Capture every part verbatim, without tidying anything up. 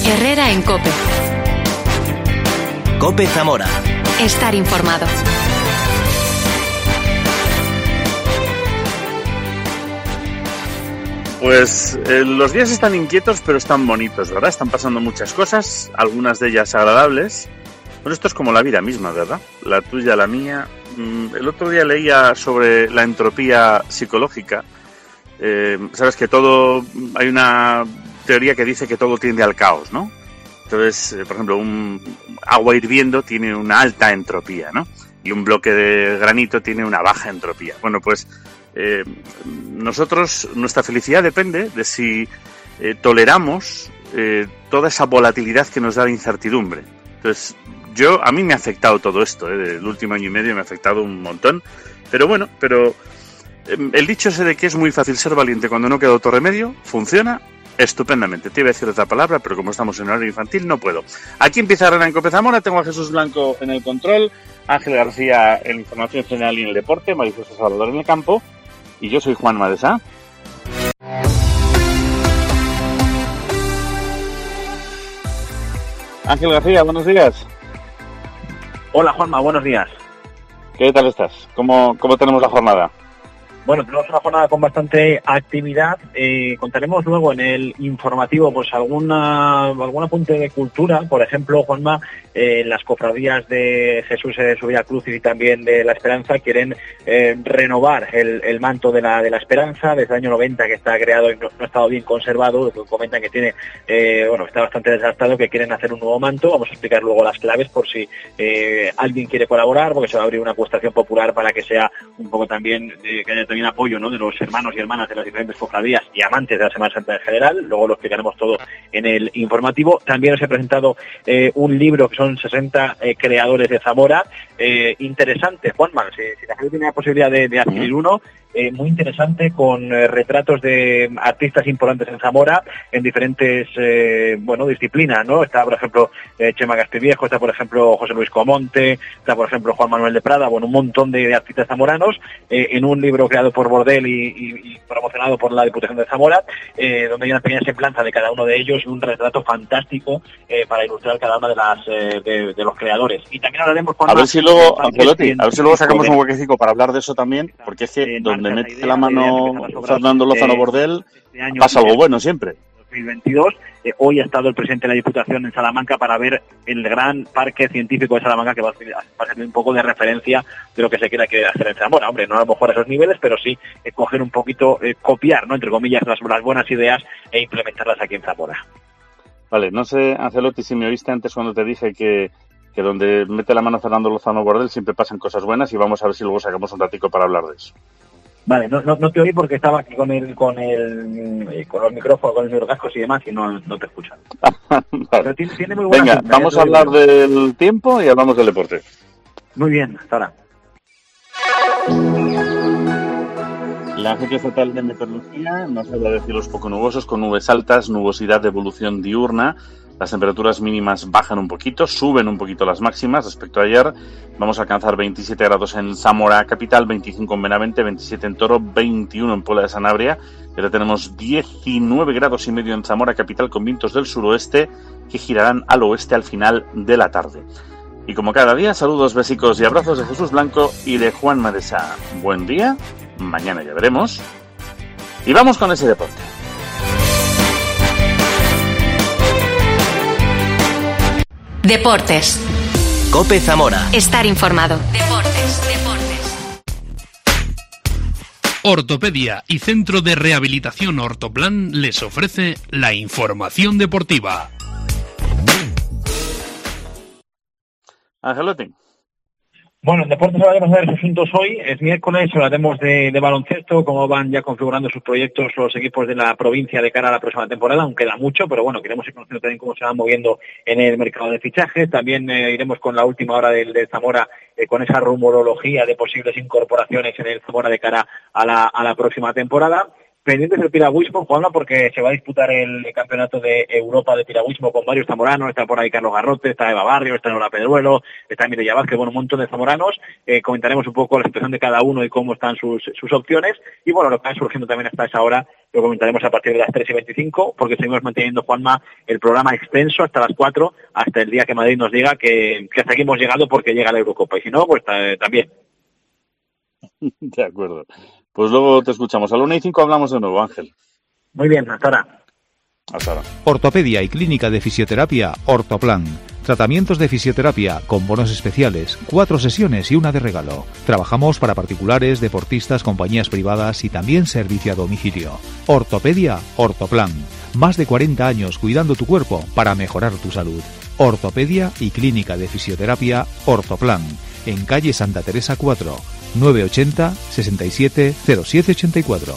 Herrera en COPE. COPE Zamora. Estar informado. Pues eh, los días están inquietos, pero están bonitos, ¿verdad? Están pasando muchas cosas, algunas de ellas agradables. Bueno, esto es como la vida misma, ¿verdad? La tuya, la mía. Mm, el otro día leía sobre la entropía psicológica. Eh, Sabes que todo... Hay una teoría que dice que todo tiende al caos, ¿no? Entonces, eh, por ejemplo, un agua hirviendo tiene una alta entropía, ¿no? Y un bloque de granito tiene una baja entropía. Bueno, pues... Eh, nosotros, nuestra felicidad depende de si eh, toleramos eh, toda esa volatilidad que nos da la incertidumbre. Entonces, yo, a mí me ha afectado todo esto, eh, el último año y medio me ha afectado un montón, pero bueno, pero eh, el dicho ese de que es muy fácil ser valiente cuando no queda otro remedio, funciona estupendamente. Te iba a decir otra palabra, pero como estamos en horario infantil, no puedo. Aquí empieza Herrera en COPE Zamora, tengo a Jesús Blanco en el control, Ángel García en información general y en el deporte, María José Salvador en el campo, y yo soy Juan Madesá. Ángel García, buenos días. Hola Juanma, buenos días. ¿Qué tal estás? ¿Cómo, cómo tenemos la jornada? Bueno, tenemos una jornada con bastante actividad. Eh, contaremos luego en el informativo pues alguna algún apunte de cultura. Por ejemplo, Juanma, eh, las cofradías de Jesús de su Vía Crucis y también de la Esperanza quieren eh, renovar el, el manto de la de la Esperanza desde el año noventa, que está creado y no, no ha estado bien conservado. Comentan que tiene eh, bueno está bastante desgastado, que quieren hacer un nuevo manto. Vamos a explicar luego las claves por si eh, alguien quiere colaborar, porque se va a abrir una acuestación popular para que sea un poco también eh, que haya también apoyo, ¿no?, de los hermanos y hermanas de las diferentes cofradías y amantes de la Semana Santa en general. Luego lo explicaremos todo en el informativo. También os he presentado eh, un libro que son sesenta eh, creadores de Zamora. Eh, interesante, Juanma, si, si la gente tiene la posibilidad de, de adquirir uno, eh, muy interesante, con eh, retratos de artistas importantes en Zamora en diferentes eh, bueno disciplinas, ¿no? Está, por ejemplo, eh, Chema Casteviejo, está, por ejemplo, José Luis Comonte, está, por ejemplo, Juan Manuel de Prada, bueno, un montón de, de artistas zamoranos eh, en un libro creado por Bordel y, y, y promocionado por la Diputación de Zamora, eh, donde hay una pequeña semblanza de cada uno de ellos y un retrato fantástico eh, para ilustrar cada una de las eh, de, de los creadores. Y también hablaremos con... A ver si luego, Ancelotti, a ver si luego sacamos un huequecito para hablar de eso también, porque es que donde mete la mano Fernando Lozano Bordel, pasa algo bueno siempre. dos mil veintidós, eh, hoy ha estado el presidente de la Diputación en Salamanca para ver el gran parque científico de Salamanca, que va a ser un poco de referencia de lo que se quiera que hacer en Zamora. Hombre, no a lo mejor a esos niveles, pero sí eh, coger un poquito, eh, copiar, ¿no?, entre comillas, las, las buenas ideas e implementarlas aquí en Zamora. Vale, no sé, Ancelotti, si me oíste antes cuando te dije que, que donde mete la mano Fernando Lozano Bordel siempre pasan cosas buenas, y vamos a ver si luego sacamos un ratico para hablar de eso. Vale, no, no, no te oí porque estaba aquí con el con el con los micrófonos, con los microcascos y demás, y no, no te escuchan. Vale. Pero tiene, tiene muy buena Venga, pinta, vamos ¿eh? a hablar del tiempo y hablamos del deporte. Muy bien, hasta ahora. La Agencia Estatal de Meteorología nos habla de cielos poco nubosos con nubes altas, nubosidad de evolución diurna. Las temperaturas mínimas bajan un poquito, suben un poquito las máximas respecto a ayer. Vamos a alcanzar veintisiete grados en Zamora capital, veinticinco en Benavente, veintisiete en Toro, veintiuno en Puebla de Sanabria. Y ahora tenemos diecinueve grados y medio en Zamora capital, con vientos del suroeste que girarán al oeste al final de la tarde. Y como cada día, saludos, besicos y abrazos de Jesús Blanco y de Juan Madesá. Buen día, mañana ya veremos. Y vamos con ese deporte. Deportes. COPE Zamora. Estar informado. Deportes, deportes. Ortopedia y Centro de Rehabilitación Ortoplan les ofrece la información deportiva. Angelotti. Bueno, en deportes hablaremos de los asuntos hoy. Es miércoles, hablaremos de, de baloncesto, cómo van ya configurando sus proyectos los equipos de la provincia de cara a la próxima temporada, aunque queda mucho, pero bueno, queremos ir conociendo también cómo se van moviendo en el mercado de fichajes. También eh, iremos con la última hora del de Zamora, eh, con esa rumorología de posibles incorporaciones en el Zamora de cara a la, a la próxima temporada. pendientes del piragüismo, Juanma, porque se va a disputar el campeonato de Europa de piragüismo con varios zamoranos. Está por ahí Carlos Garrote, está Eva Barrio, está Nora Pedruelo, está Mireia Vázquez, bueno, un montón de zamoranos. Eh, comentaremos un poco la situación de cada uno y cómo están sus, sus opciones. Y bueno, lo que está surgiendo también hasta esa hora lo comentaremos a partir de las tres y veinticinco, porque seguimos manteniendo, Juanma, el programa extenso hasta las cuatro, hasta el día que Madrid nos diga que, que hasta aquí hemos llegado porque llega la Eurocopa. Y si no, pues eh, también. De acuerdo. Pues luego te escuchamos. A la una y cinco hablamos de nuevo, Ángel. Muy bien, hasta ahora. Hasta ahora. Ortopedia y Clínica de Fisioterapia Ortoplan. Tratamientos de fisioterapia con bonos especiales, cuatro sesiones y una de regalo. Trabajamos para particulares, deportistas, compañías privadas y también servicio a domicilio. Ortopedia Ortoplan. Más de cuarenta años cuidando tu cuerpo para mejorar tu salud. Ortopedia y Clínica de Fisioterapia Ortoplan. En calle Santa Teresa cuatro, nueve ochenta, sesenta y siete, cero siete ochenta y cuatro.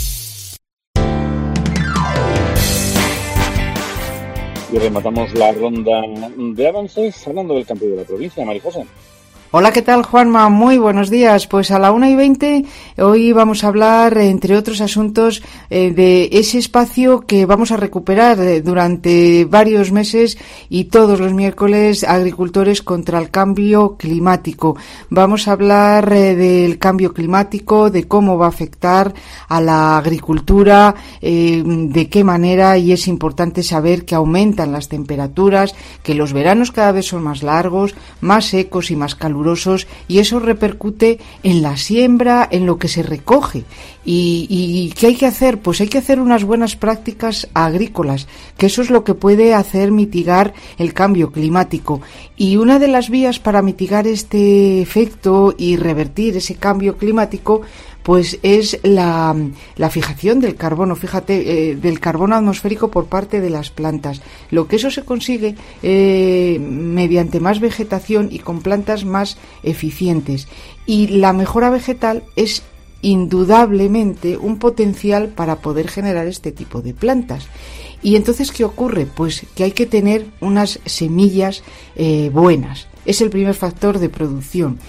Y rematamos la ronda de avances hablando del campo de la provincia, María José. Hola, ¿qué tal, Juanma? Muy buenos días. Pues a la una y veinte hoy vamos a hablar, entre otros asuntos, eh, de ese espacio que vamos a recuperar eh, durante varios meses y todos los miércoles, agricultores contra el cambio climático. Vamos a hablar eh, del cambio climático, de cómo va a afectar a la agricultura, eh, de qué manera, y es importante saber que aumentan las temperaturas, que los veranos cada vez son más largos, más secos y más calurosos, y eso repercute en la siembra, en lo que se recoge. ¿Y, y qué hay que hacer? Pues hay que hacer unas buenas prácticas agrícolas, que eso es lo que puede hacer mitigar el cambio climático. Y una de las vías para mitigar este efecto y revertir ese cambio climático, pues es la, la fijación del carbono, fíjate, eh, del carbono atmosférico por parte de las plantas. Lo que eso se consigue eh, mediante más vegetación y con plantas más eficientes. Y la mejora vegetal es indudablemente un potencial para poder generar este tipo de plantas. Y entonces, ¿qué ocurre? Pues que hay que tener unas semillas eh, buenas. Es el primer factor de producción.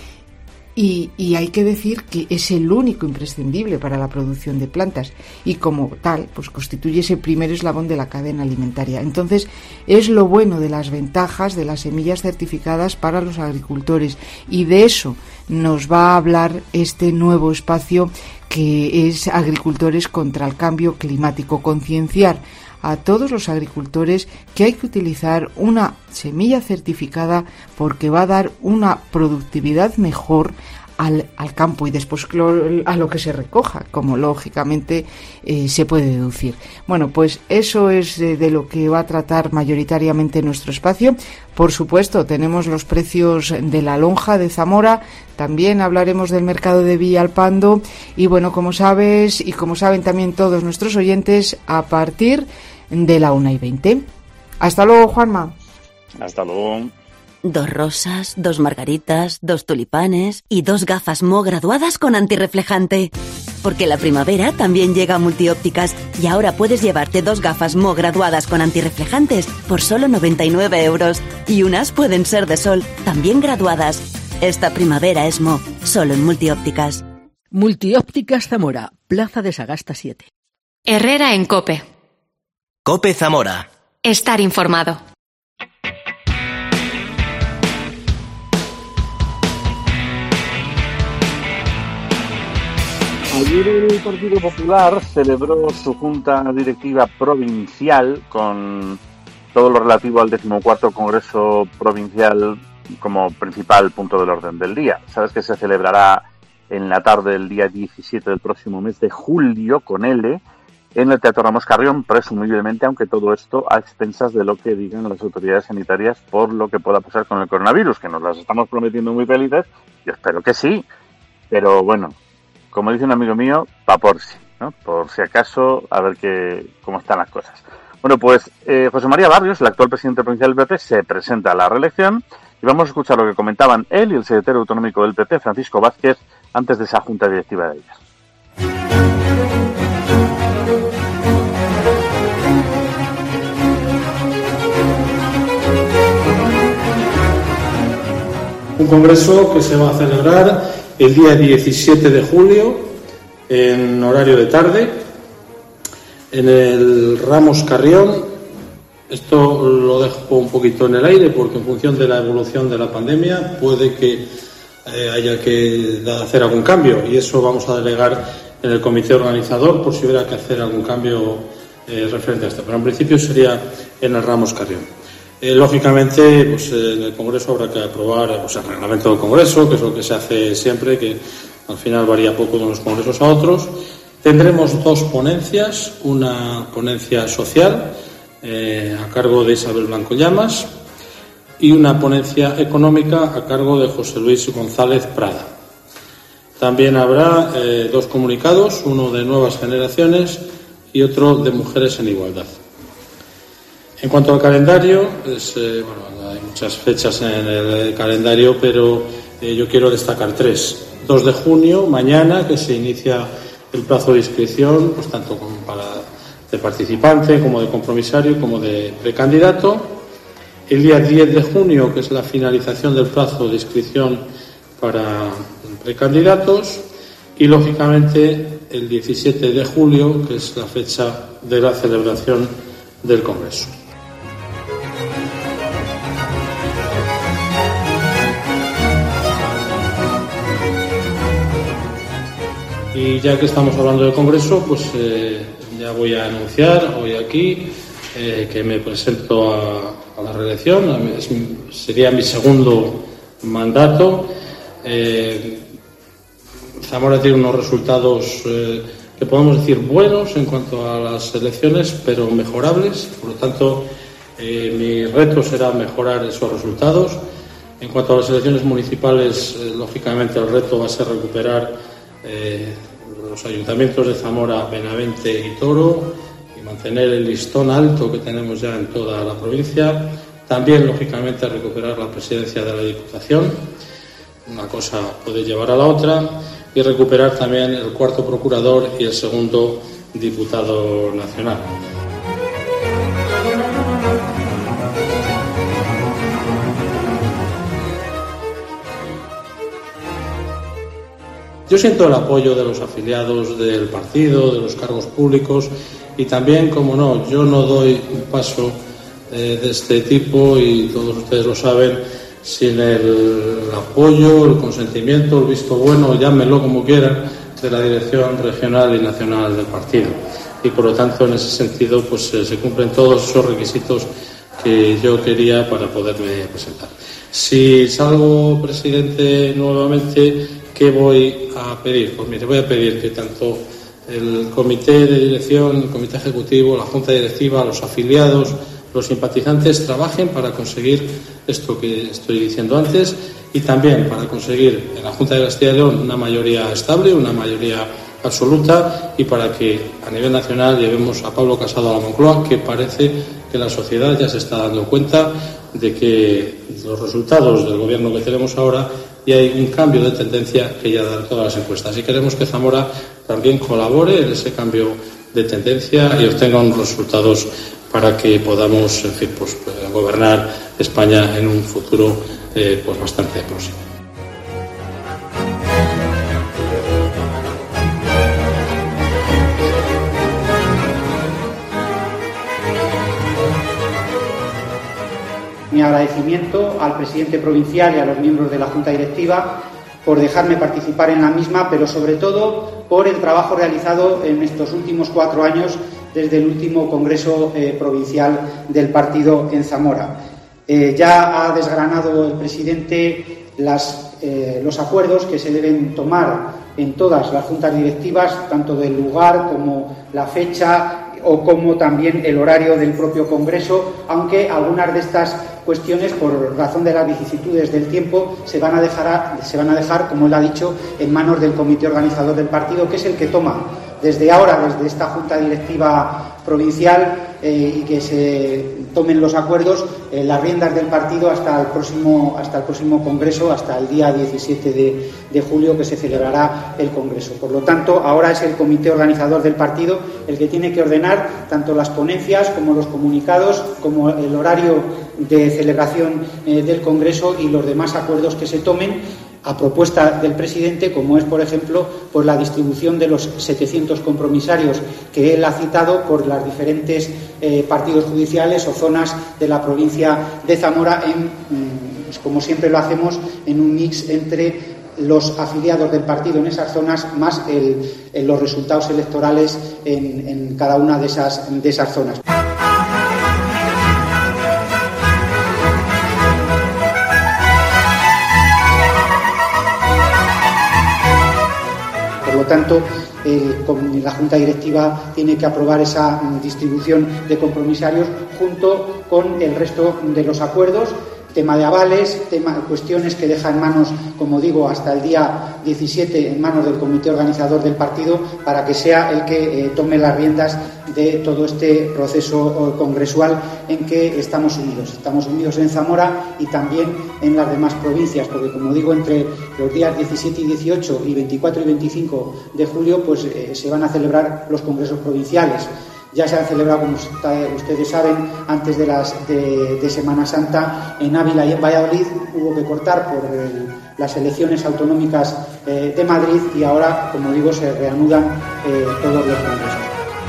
Y, y hay que decir que es el único imprescindible para la producción de plantas y como tal pues constituye ese primer eslabón de la cadena alimentaria. Entonces es lo bueno de las ventajas de las semillas certificadas para los agricultores, y de eso nos va a hablar este nuevo espacio que es Agricultores contra el Cambio Climático. Concienciar a todos los agricultores que hay que utilizar una semilla certificada porque va a dar una productividad mejor al, al campo y después a lo que se recoja, como lógicamente eh, se puede deducir. Bueno, pues eso es de, de lo que va a tratar mayoritariamente nuestro espacio. Por supuesto, tenemos los precios de la lonja de Zamora, también hablaremos del mercado de Villalpando y bueno, como sabes y como saben también todos nuestros oyentes, a partir de la una y veinte. Hasta luego, Juanma. Hasta luego. Dos rosas, dos margaritas, dos tulipanes y dos gafas Mo graduadas con antirreflejante. Porque la primavera también llega a Multiópticas y ahora puedes llevarte dos gafas Mo graduadas con antirreflejantes por solo noventa y nueve euros. Y unas pueden ser de sol, también graduadas. Esta primavera es Mo, solo en Multiópticas. Multiópticas Zamora, Plaza de Sagasta siete. Herrera en COPE. COPE Zamora. Estar informado. Ayer el Partido Popular celebró su junta directiva provincial con todo lo relativo al decimocuarto Congreso Provincial como principal punto del orden del día. Sabes que se celebrará en la tarde del día diecisiete del próximo mes de julio, con L, en el Teatro Ramos Carrión, presumiblemente, aunque todo esto a expensas de lo que digan las autoridades sanitarias por lo que pueda pasar con el coronavirus, que nos las estamos prometiendo muy felices. Yo espero que sí, pero bueno, como dice un amigo mío, pa' por si, ¿no? Por si acaso, a ver qué, cómo están las cosas. Bueno, pues eh, José María Barrios, el actual presidente provincial del P P, se presenta a la reelección y vamos a escuchar lo que comentaban él y el secretario autonómico del P P, Francisco Vázquez, antes de esa junta directiva de ellas. Un congreso que se va a celebrar el día diecisiete de julio en horario de tarde En el Ramos Carrión, esto lo dejo un poquito en el aire porque en función de la evolución de la pandemia puede que eh, haya que hacer algún cambio, y eso vamos a delegar en el comité organizador por si hubiera que hacer algún cambio eh, referente a esto. Pero en principio sería en el Ramos Carrión. Eh, lógicamente, pues en el Congreso habrá que aprobar pues, el reglamento del Congreso, que es lo que se hace siempre, que al final varía poco de unos congresos a otros. Tendremos dos ponencias, una ponencia social eh, a cargo de Isabel Blanco Llamas y una ponencia económica a cargo de José Luis González Prada. También habrá eh, dos comunicados, uno de Nuevas Generaciones y otro de Mujeres en Igualdad. En cuanto al calendario, es, eh, bueno, hay muchas fechas en el calendario, pero eh, yo quiero destacar tres. dos de junio, mañana, que se inicia el plazo de inscripción, pues tanto como para de participante, como de compromisario, como de precandidato. El día diez de junio, que es la finalización del plazo de inscripción para precandidatos. Y, lógicamente, el diecisiete de julio, que es la fecha de la celebración del Congreso. Y ya que estamos hablando del Congreso, pues eh, ya voy a anunciar hoy aquí eh, que me presento a, a la reelección. Es, sería mi segundo mandato. Eh, Zamora tiene unos resultados eh, que podemos decir buenos en cuanto a las elecciones, pero mejorables. Por lo tanto, eh, mi reto será mejorar esos resultados. En cuanto a las elecciones municipales, eh, lógicamente el reto va a ser recuperar Eh, los ayuntamientos de Zamora, Benavente y Toro y mantener el listón alto que tenemos ya en toda la provincia. También, lógicamente, recuperar la presidencia de la Diputación. Una cosa puede llevar a la otra. Y recuperar también el cuarto procurador y el segundo diputado nacional. Yo siento el apoyo de los afiliados del partido, de los cargos públicos y también, como no, yo no doy un paso eh, de este tipo, y todos ustedes lo saben, sin el apoyo, el consentimiento, el visto bueno, llámenlo como quieran, de la dirección regional y nacional del partido. Y por lo tanto, en ese sentido, pues eh, se cumplen todos esos requisitos que yo quería para poderme presentar. Si salgo presidente nuevamente, ¿qué voy a pedir? Pues mire, voy a pedir que tanto el comité de dirección, el comité ejecutivo, la junta directiva, los afiliados, los simpatizantes trabajen para conseguir esto que estoy diciendo antes, y también para conseguir en la Junta de Castilla y León una mayoría estable, una mayoría absoluta, y para que a nivel nacional llevemos a Pablo Casado a la Moncloa, que parece que la sociedad ya se está dando cuenta de que los resultados del gobierno que tenemos ahora, y hay un cambio de tendencia que ya dan todas las encuestas. Y queremos que Zamora también colabore en ese cambio de tendencia y obtenga unos resultados para que podamos, en fin, pues, gobernar España en un futuro eh, pues bastante próximo. Mi agradecimiento al presidente provincial y a los miembros de la Junta Directiva por dejarme participar en la misma, pero sobre todo por el trabajo realizado en estos últimos cuatro años desde el último Congreso eh, Provincial del partido en Zamora. Eh, ya ha desgranado el presidente las, eh, los acuerdos que se deben tomar en todas las juntas directivas, tanto del lugar como la fecha o como también el horario del propio Congreso, aunque algunas de estas cuestiones, por razón de las vicisitudes del tiempo, se van a dejar, se van a dejar, como él ha dicho, en manos del comité organizador del partido, que es el que toma desde ahora, desde esta Junta Directiva Provincial, eh, y que se tomen los acuerdos, eh, las riendas del partido hasta el próximo hasta el próximo Congreso, hasta el día diecisiete de julio, que se celebrará el Congreso. Por lo tanto, ahora es el comité organizador del partido el que tiene que ordenar tanto las ponencias como los comunicados, como el horario de celebración eh, del Congreso y los demás acuerdos que se tomen. a propuesta del presidente, como es, por ejemplo, pues la distribución de los setecientos compromisarios que él ha citado por las diferentes eh, partidos judiciales o zonas de la provincia de Zamora, en, pues, como siempre lo hacemos, en un mix entre los afiliados del partido en esas zonas más el, el, los resultados electorales en, en cada una de esas, de esas zonas. Por lo tanto, eh, la Junta Directiva tiene que aprobar esa distribución de compromisarios junto con el resto de los acuerdos. Tema de avales, tema, cuestiones que deja en manos, como digo, hasta el día diecisiete en manos del comité organizador del partido, para que sea el que eh, tome las riendas de todo este proceso congresual en que estamos unidos. Estamos unidos en Zamora y también en las demás provincias, porque, como digo, entre los días diecisiete y dieciocho y veinticuatro y veinticinco de julio pues eh, se van a celebrar los congresos provinciales. Ya se han celebrado, como ustedes saben, antes de, las, de, de Semana Santa en Ávila y en Valladolid. Hubo que cortar por el, las elecciones autonómicas eh, de Madrid y ahora, como digo, se reanudan eh, todos los congresos.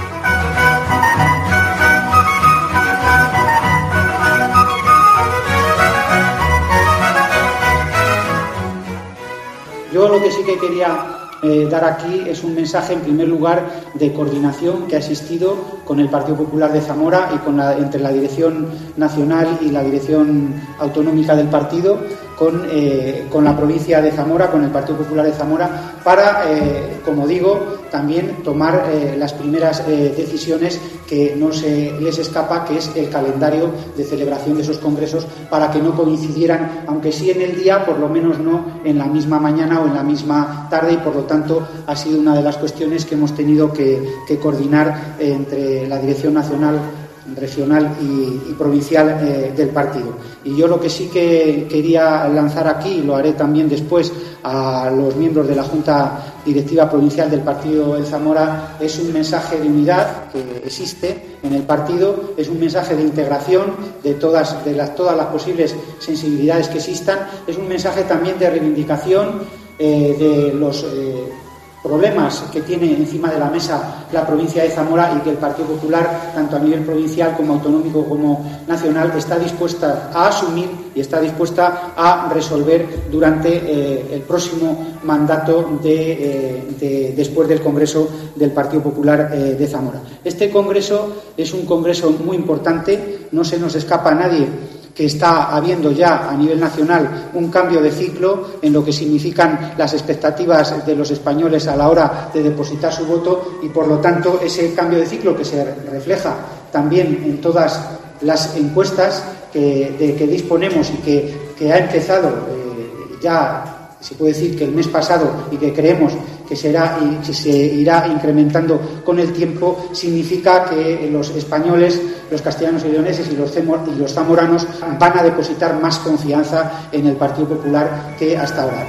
Yo lo que sí que quería Eh, dar aquí es un mensaje, en primer lugar, de coordinación que ha existido con el Partido Popular de Zamora y con la, entre la Dirección Nacional y la Dirección Autonómica del partido, con, eh, con la provincia de Zamora, con el Partido Popular de Zamora, para, eh, como digo, también tomar eh, las primeras eh, decisiones que no se les escapa, que es el calendario de celebración de esos congresos, para que no coincidieran, aunque sí en el día, por lo menos no en la misma mañana o en la misma tarde, y por lo tanto ha sido una de las cuestiones que hemos tenido que, que coordinar eh, entre la Dirección Nacional, regional y, y provincial eh, del partido. Y yo lo que sí que quería lanzar aquí, y lo haré también después a los miembros de la Junta Directiva Provincial del Partido de Zamora, es un mensaje de unidad que existe en el partido, es un mensaje de integración de todas, de las, todas las posibles sensibilidades que existan, es un mensaje también de reivindicación eh, de los eh, problemas que tiene encima de la mesa la provincia de Zamora, y que el Partido Popular, tanto a nivel provincial como autonómico como nacional, está dispuesta a asumir y está dispuesta a resolver durante eh, el próximo mandato de, eh, de, después del Congreso del Partido Popular eh, de Zamora. Este Congreso es un Congreso muy importante, no se nos escapa a nadie que está habiendo ya a nivel nacional un cambio de ciclo en lo que significan las expectativas de los españoles a la hora de depositar su voto, y por lo tanto ese cambio de ciclo, que se refleja también en todas las encuestas que, de que disponemos y que, que ha empezado eh, ya, se puede decir que el mes pasado, y que creemos que será y que se irá incrementando con el tiempo, significa que los españoles, los castellanos y leoneses y los, y los zamoranos van a depositar más confianza en el Partido Popular que hasta ahora.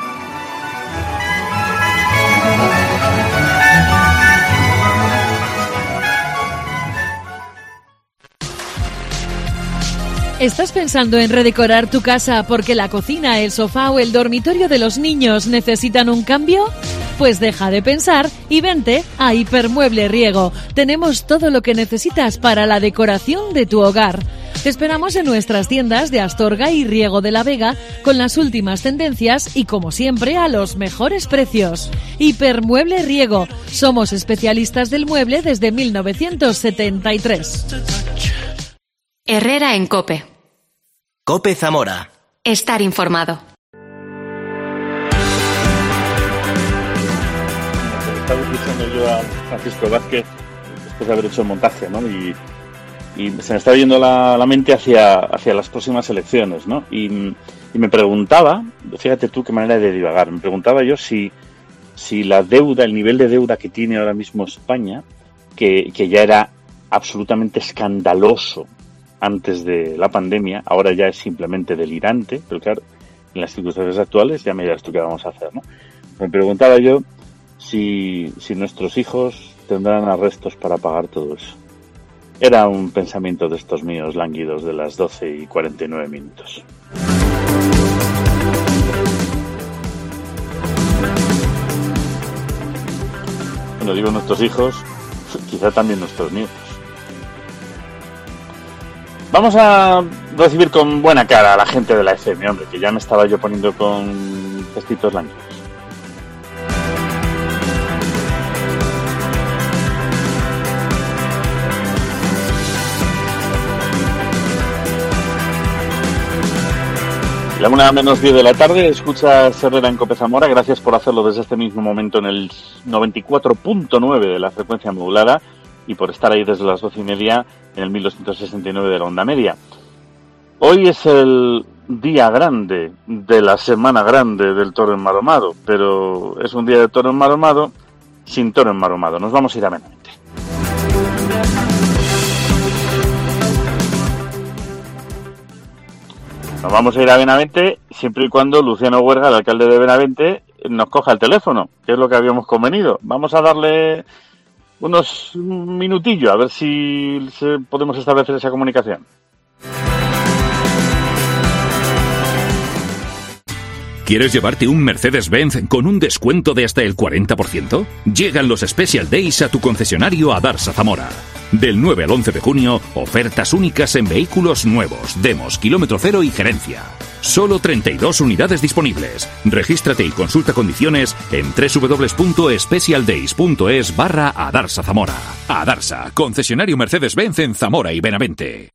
¿Estás pensando en redecorar tu casa porque la cocina, el sofá o el dormitorio de los niños necesitan un cambio? Pues deja de pensar y vente a Hipermueble Riego. Tenemos todo lo que necesitas para la decoración de tu hogar. Te esperamos en nuestras tiendas de Astorga y Riego de la Vega, con las últimas tendencias y, como siempre, a los mejores precios. Hipermueble Riego. Somos especialistas del mueble desde mil novecientos setenta y tres. Herrera en COPE. COPE Zamora. Estar informado. Estaba escuchando yo a Francisco Vázquez después de haber hecho el montaje, ¿no? Y, y se me estaba yendo la, la mente hacia, hacia las próximas elecciones, ¿no? Y, y me preguntaba, fíjate tú qué manera de divagar, me preguntaba yo si, si la deuda, el nivel de deuda que tiene ahora mismo España, que, que ya era absolutamente escandaloso antes de la pandemia, ahora ya es simplemente delirante, pero claro, en las circunstancias actuales ya me dirás tú qué vamos a hacer, ¿no? Me preguntaba yo si, si nuestros hijos tendrán arrestos para pagar todo eso. Era un pensamiento de estos míos lánguidos de las doce y cuarenta y nueve minutos. bueno, digo nuestros hijos, quizá también nuestros nietos. Vamos a recibir con buena cara a la gente de la F M, hombre, que ya me estaba yo poniendo con vestidos blancos. La una menos diez de la tarde, escuchas Herrera en Cope Zamora. Gracias por hacerlo desde este mismo momento en el noventa y cuatro punto nueve de la frecuencia modulada y por estar ahí desde las doce y media en el mil doscientos sesenta y nueve de la onda media. Hoy es el día grande de la semana grande del toro enmaromado, pero es un día de toro enmaromado sin toro enmaromado. Nos vamos a ir a Benavente. Nos vamos a ir a Benavente siempre y cuando Luciano Huerga, el alcalde de Benavente, nos coja el teléfono, que es lo que habíamos convenido. Vamos a darle unos minutillos a ver si podemos establecer esa comunicación. ¿Quieres llevarte un Mercedes-Benz con un descuento de hasta el cuarenta por ciento? Llegan los Special Days a tu concesionario Adarsa Zamora. Del nueve al once de junio, ofertas únicas en vehículos nuevos, demos, kilómetro cero y gerencia. Solo treinta y dos unidades disponibles. Regístrate y consulta condiciones en www.specialdays.es barra Adarsa Zamora. Adarsa, concesionario Mercedes-Benz en Zamora y Benavente.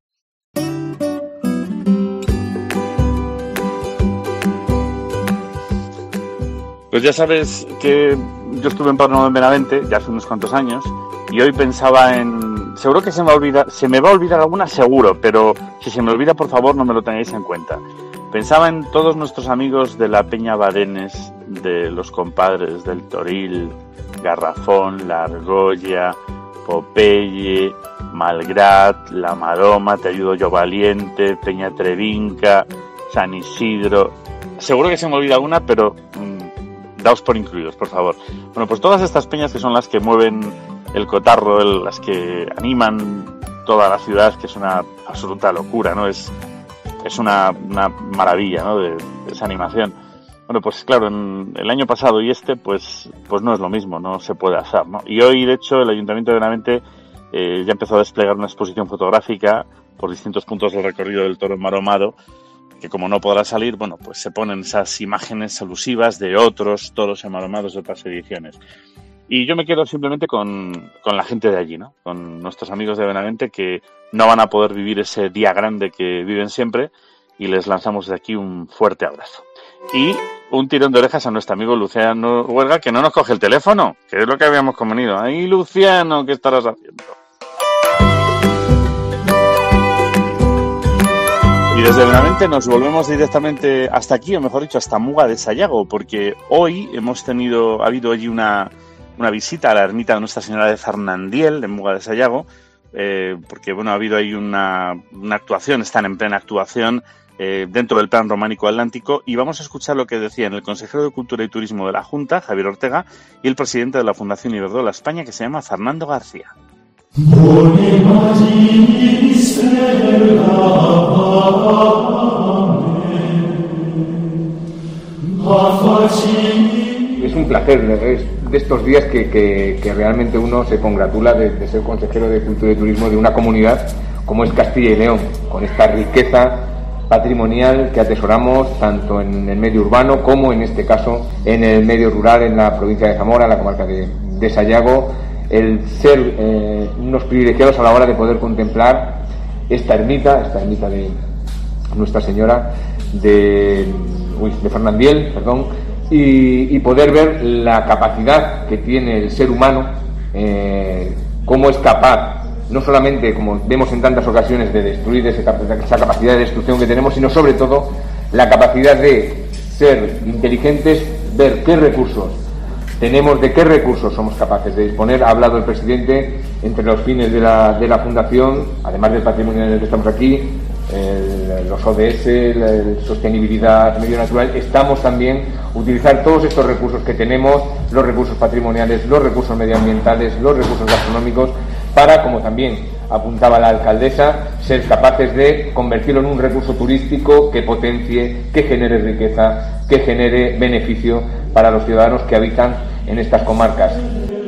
Pues ya sabes que yo estuve en Páramo en Benavente ya hace unos cuantos años y hoy pensaba en... Seguro que se me va a olvidar, se me va a olvidar alguna seguro, pero si se me olvida, por favor, no me lo tengáis en cuenta. Pensaba en todos nuestros amigos de la Peña Badenes, de los compadres del Toril, Garrafón, La Argolla, Popeye, Malgrat, La Maroma, Te Ayudo Yo Valiente, Peña Trevinca, San Isidro... Seguro que se me olvida alguna, pero... Mmm, daos por incluidos, por favor. Bueno, pues todas estas peñas que son las que mueven el cotarro, el, las que animan toda la ciudad, que es una absoluta locura, ¿no? Es, es una, una maravilla, ¿no? De, de esa animación. Bueno, pues claro, en el año pasado y este, pues, pues no es lo mismo, no se puede hacer, ¿no? Y hoy, de hecho, el Ayuntamiento de Benavente eh, ya empezó a desplegar una exposición fotográfica por distintos puntos del recorrido del toro enmaromado, que como no podrá salir, bueno, pues se ponen esas imágenes alusivas de otros toros enmaromados de otras ediciones. Y yo me quedo simplemente con, con la gente de allí, ¿no? Con nuestros amigos de Benavente que no van a poder vivir ese día grande que viven siempre y les lanzamos de aquí un fuerte abrazo. Y un tirón de orejas a nuestro amigo Luciano Huerga, que no nos coge el teléfono, que es lo que habíamos convenido. ¡Ay, Luciano, qué estarás haciendo! Y desde Benavente nos volvemos directamente hasta aquí, o mejor dicho, hasta Muga de Sayago, porque hoy hemos tenido, ha habido allí una, una visita a la ermita de Nuestra Señora de Fernandiel, de Muga de Sayago, eh, porque bueno, ha habido ahí una, una actuación, están en plena actuación eh, dentro del Plan Románico Atlántico, y vamos a escuchar lo que decían el consejero de Cultura y Turismo de la Junta, Javier Ortega, y el presidente de la Fundación Iberdrola España, que se llama Fernando García. Es un placer, es de estos días que, que, que realmente uno se congratula de, de ser consejero de Cultura y Turismo de una comunidad como es Castilla y León, con esta riqueza patrimonial que atesoramos tanto en el medio urbano como en este caso en el medio rural, en la provincia de Zamora, en la comarca de, de Sayago. El ser eh, unos privilegiados a la hora de poder contemplar esta ermita, esta ermita de Nuestra Señora de, uy, de Fernandiel, perdón, y, y poder ver la capacidad que tiene el ser humano, eh, cómo es capaz, no solamente como vemos en tantas ocasiones, de destruir ese, esa capacidad de destrucción que tenemos, sino sobre todo la capacidad de ser inteligentes, ver qué recursos tenemos, de qué recursos somos capaces de disponer. Ha hablado el presidente entre los fines de la, de la fundación, además del patrimonio en el que estamos aquí, el, los O D S, la el sostenibilidad medio natural, estamos también utilizar todos estos recursos que tenemos, los recursos patrimoniales, los recursos medioambientales, los recursos gastronómicos, para, como también apuntaba la alcaldesa, ser capaces de convertirlo en un recurso turístico que potencie, que genere riqueza, que genere beneficio para los ciudadanos que habitan en estas comarcas.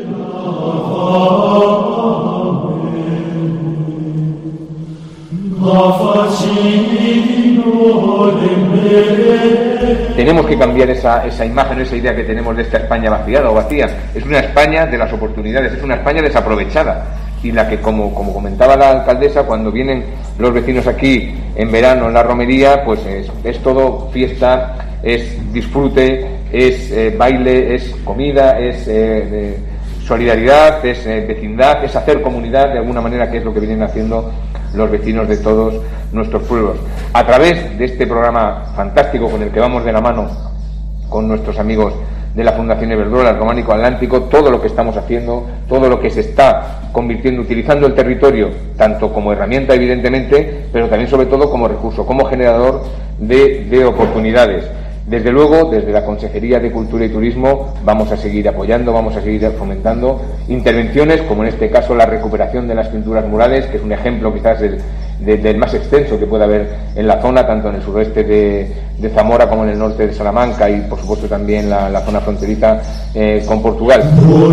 Tenemos que cambiar esa, esa imagen, esa idea que tenemos de esta España vaciada o vacía. Es una España de las oportunidades, es una España desaprovechada, y la que, como, como comentaba la alcaldesa, cuando vienen los vecinos aquí en verano en la romería, pues es, es todo fiesta, es disfrute, es eh, baile, es comida, es eh, solidaridad, es eh, vecindad, es hacer comunidad de alguna manera, que es lo que vienen haciendo los vecinos de todos nuestros pueblos. A través de este programa fantástico con el que vamos de la mano con nuestros amigos de la Fundación Iberdrola, el Románico Atlántico, todo lo que estamos haciendo, todo lo que se está convirtiendo, utilizando el territorio, tanto como herramienta evidentemente, pero también sobre todo como recurso, como generador de, de oportunidades. Desde luego, desde la Consejería de Cultura y Turismo vamos a seguir apoyando, vamos a seguir fomentando intervenciones, como en este caso la recuperación de las pinturas murales, que es un ejemplo quizás del, de, del más extenso que puede haber en la zona, tanto en el suroeste de, de Zamora como en el norte de Salamanca, y por supuesto también la, la zona fronteriza eh, con Portugal.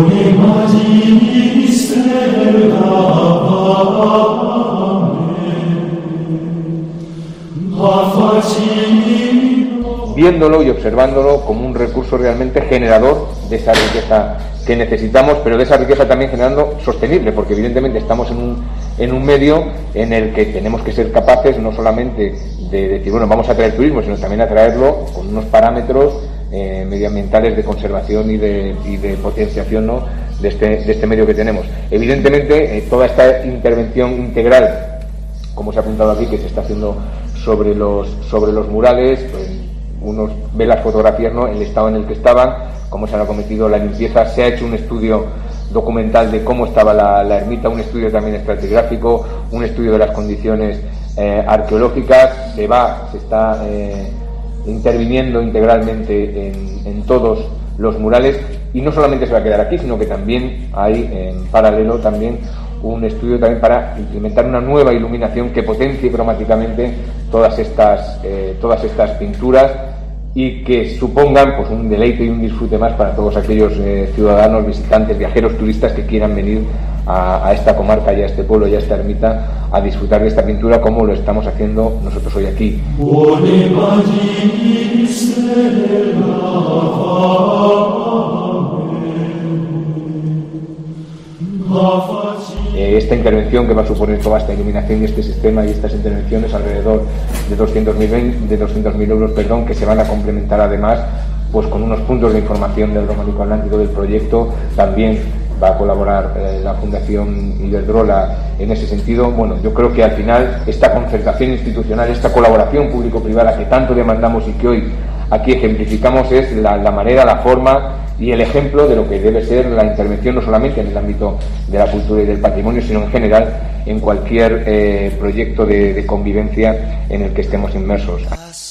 Viéndolo y observándolo como un recurso realmente generador de esa riqueza que necesitamos, pero de esa riqueza también generando sostenible, porque evidentemente estamos en un, en un medio en el que tenemos que ser capaces no solamente de decir, bueno, vamos a traer turismo, sino también atraerlo con unos parámetros eh, medioambientales de conservación y de, y de potenciación, ¿no?, de este, de este medio que tenemos. Evidentemente, eh, toda esta intervención integral, como se ha apuntado aquí, que se está haciendo sobre los, sobre los murales, pues, uno ve las fotografías, ¿no?, el estado en el que estaban, cómo se han acometido la limpieza. Se ha hecho un estudio documental de cómo estaba la, la ermita, un estudio también estratigráfico, un estudio de las condiciones eh, arqueológicas. Se va, se está eh, interviniendo integralmente en, en todos los murales, y no solamente se va a quedar aquí, sino que también hay en paralelo también un estudio también para implementar una nueva iluminación que potencie cromáticamente todas estas eh, todas estas pinturas, y que supongan pues un deleite y un disfrute más para todos aquellos eh, ciudadanos, visitantes, viajeros, turistas que quieran venir a, a esta comarca y a este pueblo y a esta ermita a disfrutar de esta pintura, como lo estamos haciendo nosotros hoy aquí. Esta intervención, que va a suponer toda esta iluminación y este sistema y estas intervenciones, alrededor de doscientos mil euros, perdón, que se van a complementar además pues con unos puntos de información del Románico Atlántico del proyecto. También va a colaborar eh, la Fundación Iberdrola en ese sentido. Bueno, yo creo que al final esta concertación institucional, esta colaboración público-privada que tanto demandamos y que hoy aquí ejemplificamos, es la, la manera, la forma y el ejemplo de lo que debe ser la intervención, no solamente en el ámbito de la cultura y del patrimonio, sino en general en cualquier eh, proyecto de, de convivencia en el que estemos inmersos.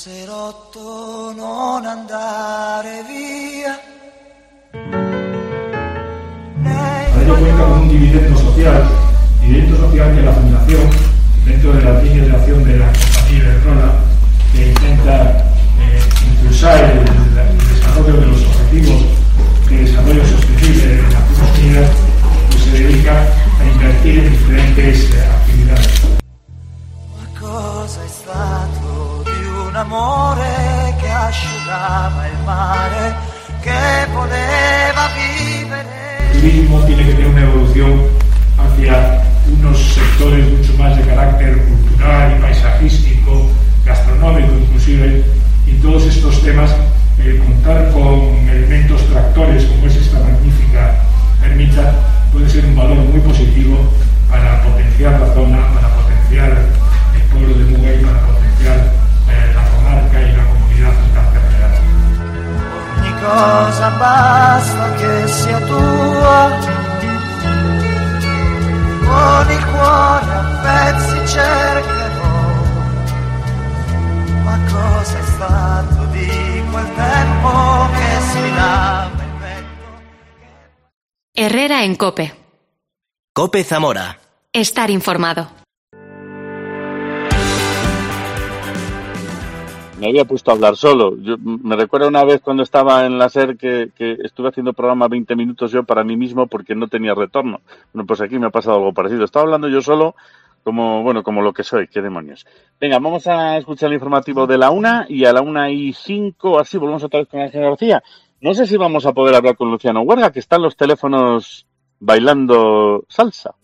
Ello cuenta con un dividendo social, dividendo social que la Fundación, dentro de las líneas de acción de la compañía Iberdrola, que intenta eh, impulsar el, el desarrollo de los objetivos de desarrollo sostenible de las Naciones Unidas, pues se dedica a invertir en diferentes eh, actividades. Cosa è stato di un amore che asciugava il mare, che poteva vivere? El turismo tiene que tener una evolución hacia unos sectores mucho más de carácter cultural y paisajístico, gastronómico inclusive, y todos estos temas, eh, contar con elementos tractores como es esta magnífica ermita puede ser un valor muy positivo para potenciar la zona, para potenciar el pueblo de Muga y para potenciar eh, la comarca y la comunidad alcance general. Ogni cosa basta che sia tua, con il cuore a pezzi cercherò, ma cosa è stato di quel tempo che sfidava il vento? Herrera en COPE. COPE Zamora. Estar informado. me había puesto a hablar solo. Yo, me recuerdo una vez cuando estaba en la SER que, que estuve haciendo programa veinte minutos yo para mí mismo porque no tenía retorno. Bueno, pues aquí me ha pasado algo parecido. Estaba hablando yo solo como, bueno, como lo que soy. Qué demonios. Venga, vamos a escuchar el informativo de la una y a la una y cinco, así volvemos otra vez con Ángel García. No sé si vamos a poder hablar con Luciano Huerga, que están los teléfonos bailando salsa.